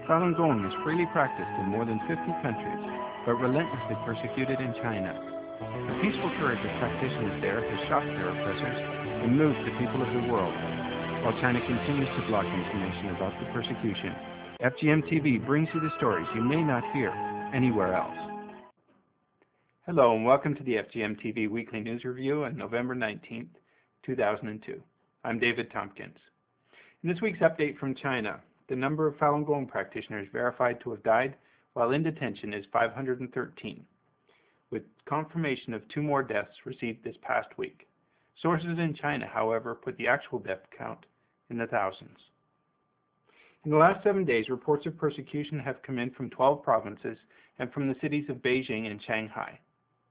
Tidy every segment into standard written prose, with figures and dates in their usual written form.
Falun Gong is freely practiced in more than 50 countries, but relentlessly persecuted in China. The peaceful courage of practitioners there has shocked their oppressors and moved the people of the world. While China continues to block information about the persecution, FGM TV brings you the stories you may not hear anywhere else. Hello and welcome to the FGM TV Weekly News Review on November 19th, 2002. I'm David Tompkins. In this week's update from China, the number of Falun Gong practitioners verified to have died while in detention is 513, with confirmation of 2 more deaths received this past week. Sources in China, however, put the actual death count in the thousands. In the last 7 days, reports of persecution have come in from 12 provinces and from the cities of Beijing and Shanghai.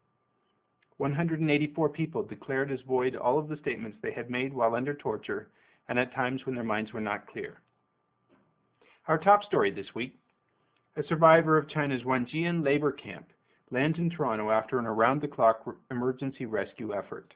184 people declared as void all of the statements they had made while under torture and at times when their minds were not clear. Our top story this week: a survivor of China's Wanjian labor camp lands in Toronto after an around-the-clock emergency rescue effort.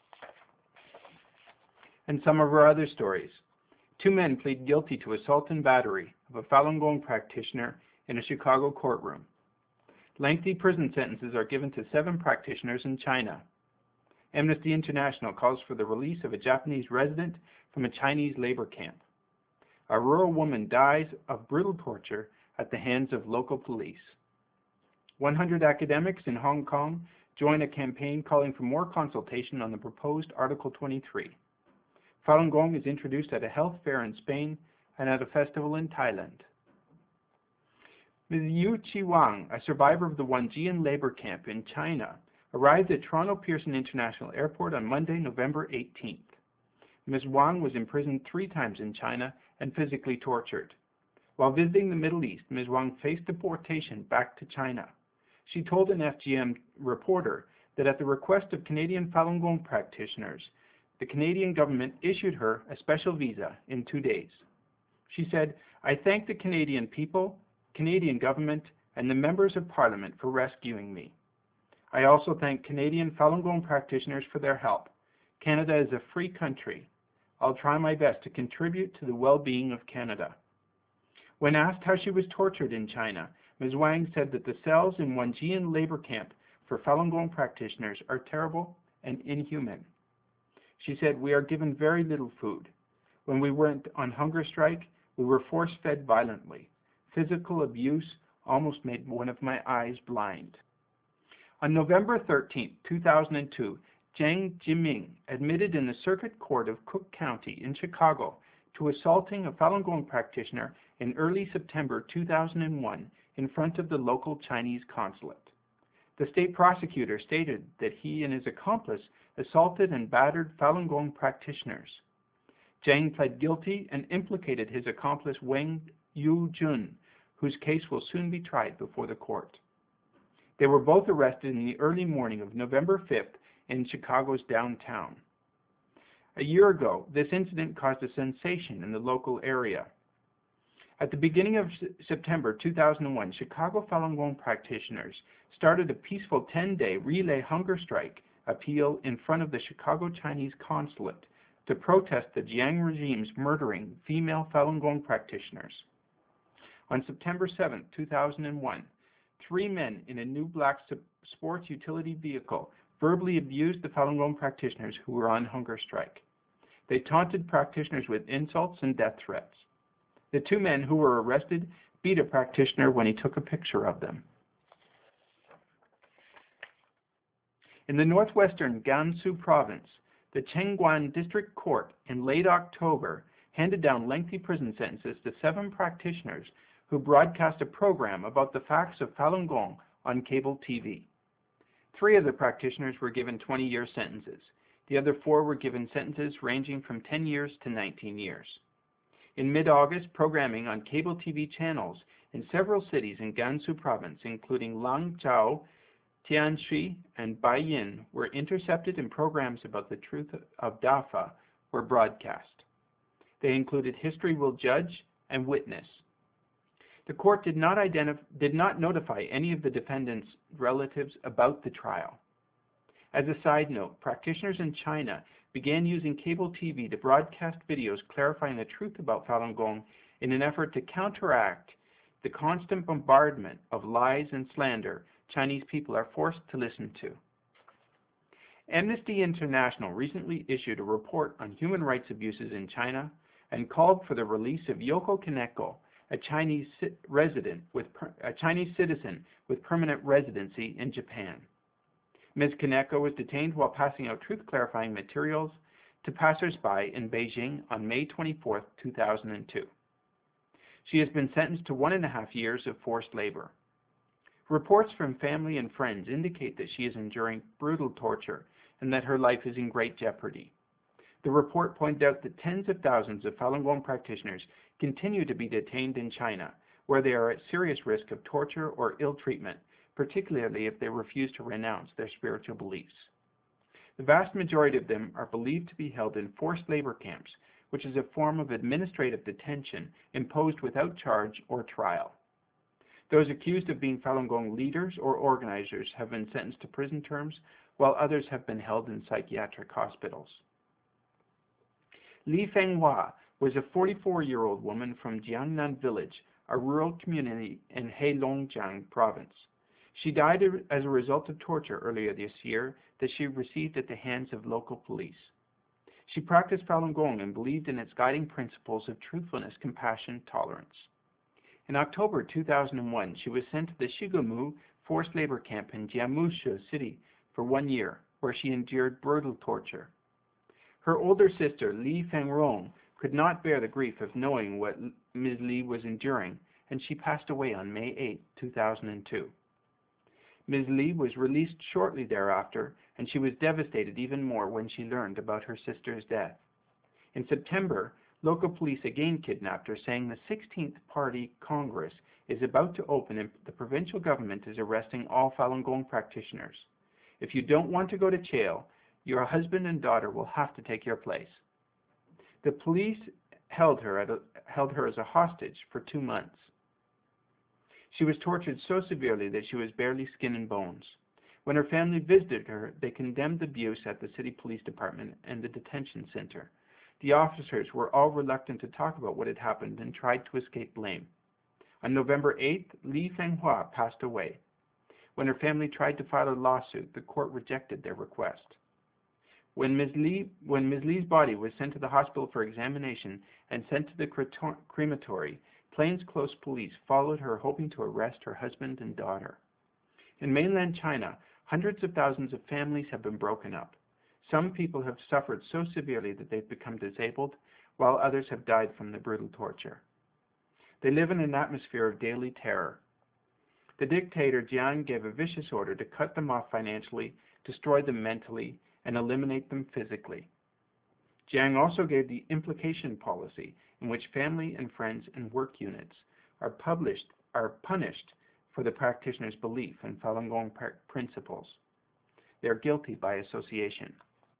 And some of our other stories. 2 men plead guilty to assault and battery of a Falun Gong practitioner in a Chicago courtroom. Lengthy prison sentences are given to 7 practitioners in China. Amnesty International calls for the release of a Japanese resident from a Chinese labor camp. A rural woman dies of brutal torture at the hands of local police. 100 academics in Hong Kong join a campaign calling for more consultation on the proposed Article 23. Falun Gong is introduced at a health fair in Spain and at a festival in Thailand. Ms. Yu Chi-Wang, a survivor of the Wanjian labor camp in China, arrived at Toronto Pearson International Airport on Monday, November 18th. Ms. Wang was imprisoned 3 times in China and physically tortured. While visiting the Middle East, Ms. Wang faced deportation back to China. She told an FGM reporter that at the request of Canadian Falun Gong practitioners, the Canadian government issued her a special visa in 2 days. She said, "I thank the Canadian people, Canadian government, and the members of Parliament for rescuing me. I also thank Canadian Falun Gong practitioners for their help. Canada is a free country. I'll try my best to contribute to the well-being of Canada." When asked how she was tortured in China, Ms. Wang said that the cells in Wanjian labor camp for Falun Gong practitioners are terrible and inhuman. She said, "We are given very little food. When we went on hunger strike, we were force-fed violently. Physical abuse almost made one of my eyes blind." On November 13, 2002, Jiang Jiming admitted in the Circuit Court of Cook County in Chicago to assaulting a Falun Gong practitioner in early September 2001 in front of the local Chinese consulate. The state prosecutor stated that he and his accomplice assaulted and battered Falun Gong practitioners. Jiang pled guilty and implicated his accomplice Wang Yu-jun, whose case will soon be tried before the court. They were both arrested in the early morning of November 5th in Chicago's downtown. A year ago, this incident caused a sensation in the local area. At the beginning of September 2001, Chicago Falun Gong practitioners started a peaceful 10-day relay hunger strike appeal in front of the Chicago Chinese consulate to protest the Jiang regime's murdering female Falun Gong practitioners. On September 7, 2001, 3 men in a new black sports utility vehicle verbally abused the Falun Gong practitioners who were on hunger strike. They taunted practitioners with insults and death threats. The 2 men who were arrested beat a practitioner when he took a picture of them. In the northwestern Gansu province, the Chengguan District Court in late October handed down lengthy prison sentences to 7 practitioners who broadcast a program about the facts of Falun Gong on cable TV. 3 of the practitioners were given 20-year sentences. The other 4 were given sentences ranging from 10 years to 19 years. In mid-August, programming on cable TV channels in several cities in Gansu province, including Langzhou, Tianxi, and Baiyin, were intercepted, and programs about the truth of Dafa were broadcast. They included History Will Judge and Witness. The court did not notify any of the defendants' relatives about the trial. As a side note, practitioners in China began using cable TV to broadcast videos clarifying the truth about Falun Gong in an effort to counteract the constant bombardment of lies and slander Chinese people are forced to listen to. Amnesty International recently issued a report on human rights abuses in China and called for the release of Yoko Kaneko, a Chinese citizen with permanent residency in Japan. Ms. Kaneko was detained while passing out truth-clarifying materials to passers-by in Beijing on May 24, 2002. She has been sentenced to 1.5 years of forced labor. Reports from family and friends indicate that she is enduring brutal torture and that her life is in great jeopardy. The report pointed out that tens of thousands of Falun Gong practitioners continue to be detained in China, where they are at serious risk of torture or ill treatment, particularly if they refuse to renounce their spiritual beliefs. The vast majority of them are believed to be held in forced labor camps, which is a form of administrative detention imposed without charge or trial. Those accused of being Falun Gong leaders or organizers have been sentenced to prison terms, while others have been held in psychiatric hospitals. Li Fenghua was a 44-year-old woman from Jiangnan Village, a rural community in Heilongjiang province. She died as a result of torture earlier this year that she received at the hands of local police. She practiced Falun Gong and believed in its guiding principles of truthfulness, compassion, tolerance. In October 2001, she was sent to the Shigamu forced labor camp in Jiamushe City for 1 year, where she endured brutal torture. Her older sister, Li Fengrong, could not bear the grief of knowing what Ms. Li was enduring, and she passed away on May 8, 2002. Ms. Li was released shortly thereafter, and she was devastated even more when she learned about her sister's death. In September, local police again kidnapped her, saying the 16th Party Congress is about to open and the provincial government is arresting all Falun Gong practitioners. If you don't want to go to jail, your husband and daughter will have to take your place. The police held her as a hostage for 2 months. She was tortured so severely that she was barely skin and bones. When her family visited her, they condemned the abuse at the city police department and the detention center. The officers were all reluctant to talk about what had happened and tried to escape blame. On November 8th, Li Fenghua passed away. When her family tried to file a lawsuit, the court rejected their request. When Ms. Li's body was sent to the hospital for examination and sent to the crematory, plainclothes police followed her, hoping to arrest her husband and daughter. In mainland China, hundreds of thousands of families have been broken up. Some people have suffered so severely that they've become disabled, while others have died from the brutal torture. They live in an atmosphere of daily terror. The dictator Jiang gave a vicious order to cut them off financially, destroy them mentally, and eliminate them physically. Jiang also gave the implication policy, in which family and friends and work units are punished for the practitioner's belief in Falun Gong principles. They are guilty by association.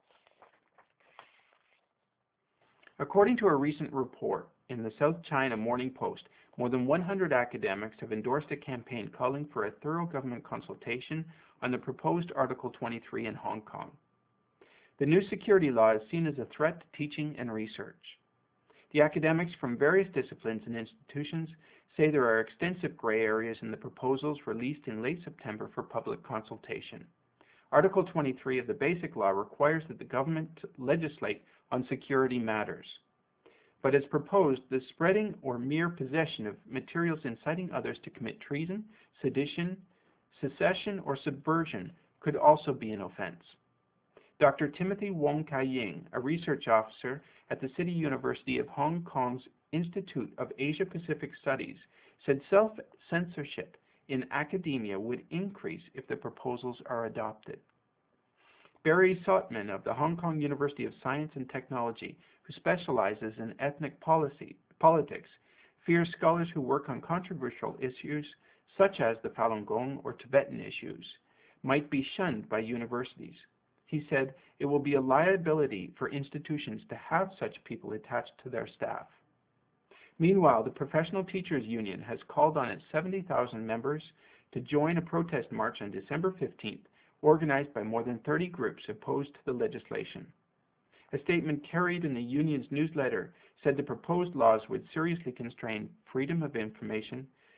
According to a recent report in the South China Morning Post, more than 100 academics have endorsed a campaign calling for a thorough government consultation on the proposed Article 23 in Hong Kong. The new security law is seen as a threat to teaching and research. The academics from various disciplines and institutions say there are extensive gray areas in the proposals released in late September for public consultation. Article 23 of the Basic Law requires that the government legislate on security matters. But as proposed, the spreading or mere possession of materials inciting others to commit treason, sedition, secession, or subversion could also be an offense. Dr. Timothy Wong Kai-ying, a research officer at the City University of Hong Kong's Institute of Asia-Pacific Studies, said self-censorship in academia would increase if the proposals are adopted. Barry Sotman of the Hong Kong University of Science and Technology, who specializes in ethnic politics, fears scholars who work on controversial issues such as the Falun Gong or Tibetan issues might be shunned by universities. He said it will be a liability for institutions to have such people attached to their staff. Meanwhile, the Professional Teachers Union has called on its 70,000 members to join a protest march on December 15th, organized by more than 30 groups opposed to the legislation. A statement carried in the union's newsletter said the proposed laws would seriously constrain freedom of information,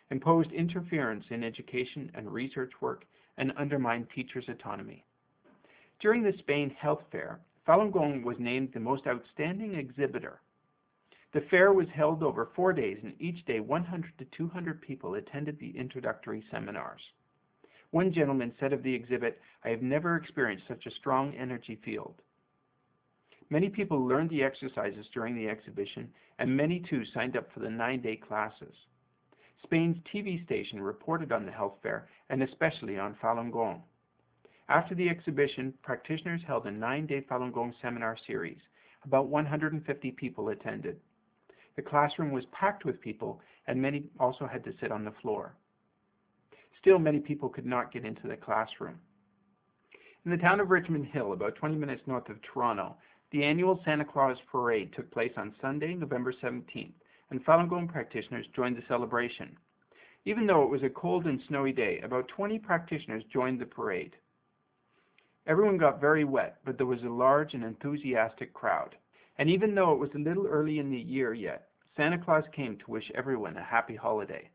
imposed interference in education and research work, and undermined teachers' autonomy. During the Spain Health Fair, Falun Gong was named the most outstanding exhibitor. The fair was held over 4 days, and each day 100 to 200 people attended the introductory seminars. One gentleman said of the exhibit, "I have never experienced such a strong energy field." Many people learned the exercises during the exhibition, and many too signed up for the 9-day classes. Spain's TV station reported on the health fair, and especially on Falun Gong. After the exhibition, practitioners held a 9-day Falun Gong seminar series. About 150 people attended. The classroom was packed with people, and many also had to sit on the floor. Still, many people could not get into the classroom. In the town of Richmond Hill, about 20 minutes north of Toronto, the annual Santa Claus Parade took place on Sunday, November 17th, and Falun Gong practitioners joined the celebration. Even though it was a cold and snowy day, about 20 practitioners joined the parade. Everyone got very wet, but there was a large and enthusiastic crowd. And even though it was a little early in the year yet, Santa Claus came to wish everyone a happy holiday.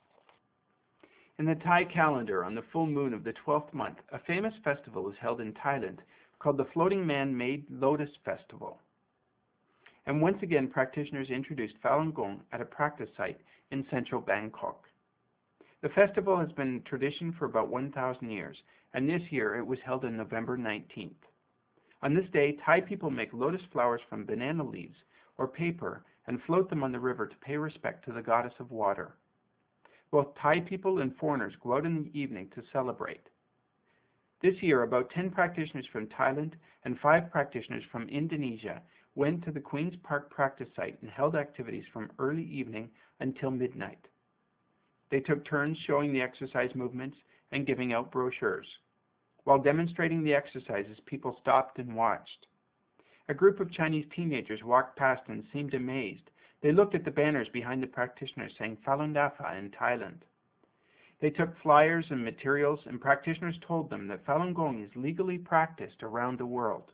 In the Thai calendar, on the full moon of the 12th month, a famous festival is held in Thailand called the Floating Man-Made Lotus Festival. And once again, practitioners introduced Falun Gong at a practice site in central Bangkok. The festival has been a tradition for about 1,000 years, and this year it was held on November 19th. On this day, Thai people make lotus flowers from banana leaves or paper and float them on the river to pay respect to the goddess of water. Both Thai people and foreigners go out in the evening to celebrate. This year, about 10 practitioners from Thailand and 5 practitioners from Indonesia went to the Queen's Park practice site and held activities from early evening until midnight. They took turns showing the exercise movements and giving out brochures. While demonstrating the exercises, people stopped and watched. A group of Chinese teenagers walked past and seemed amazed. They looked at the banners behind the practitioners saying Falun Dafa in Thailand. They took flyers and materials, and practitioners told them that Falun Gong is legally practiced around the world.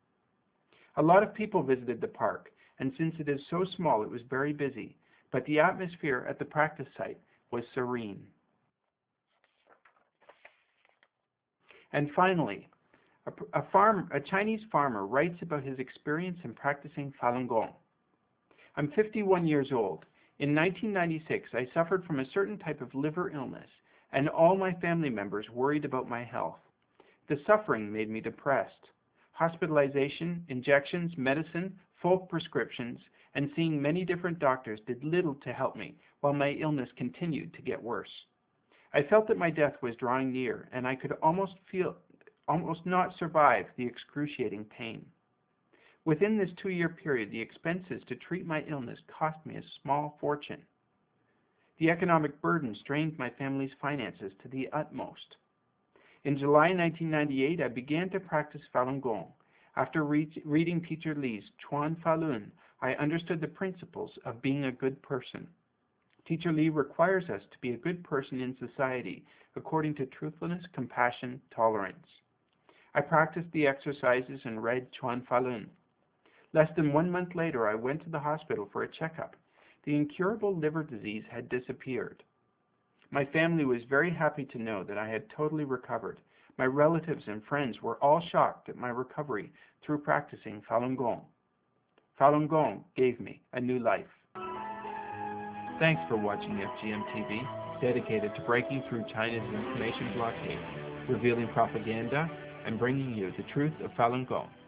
A lot of people visited the park, and since it is so small, it was very busy, but the atmosphere at the practice site was serene. And finally, a Chinese farmer writes about his experience in practicing Falun Gong. I'm 51 years old. In 1996, I suffered from a certain type of liver illness, and all my family members worried about my health. The suffering made me depressed. Hospitalization, injections, medicine, full prescriptions, and seeing many different doctors did little to help me, while my illness continued to get worse. I felt that my death was drawing near, and I could almost not survive the excruciating pain. Within this 2-year period, the expenses to treat my illness cost me a small fortune. The economic burden strained my family's finances to the utmost. In July 1998, I began to practice Falun Gong. After reading Teacher Li's Chuan Falun, I understood the principles of being a good person. Teacher Li requires us to be a good person in society according to truthfulness, compassion, tolerance. I practiced the exercises and read Chuan Falun. Less than 1 month later, I went to the hospital for a checkup. The incurable liver disease had disappeared. My family was very happy to know that I had totally recovered. My relatives and friends were all shocked at my recovery through practicing Falun Gong. Falun Gong gave me a new life. Thanks for watching FGM TV, dedicated to breaking through China's information blockade, revealing propaganda, and bringing you the truth of Falun Gong.